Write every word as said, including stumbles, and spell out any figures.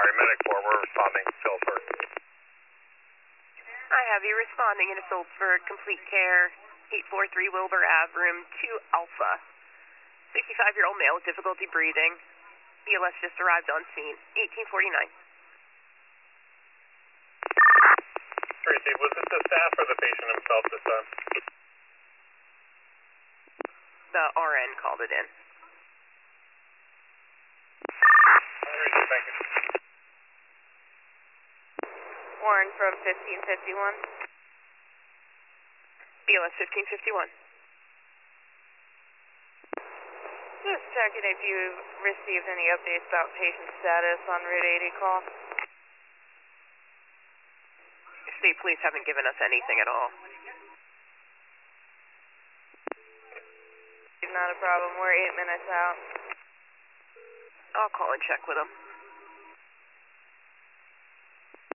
Sorry, Medic four, we're responding. Philford. I have you responding in a Phillipsburg, complete care, eight four three Wilbur Ave, room two Alpha. sixty-five-year-old male with difficulty breathing. B L S just arrived on scene, eighteen forty-nine. Tracy, was it the staff or the patient himself this time? The R N called it in. Tracy, thank you. Warren from fifteen fifty-one. B L S fifteen fifty-one. Just checking if you've received any updates about patient status on Route eighty call. State police haven't given us anything at all. Not a problem. We're eight minutes out. I'll call and check with them.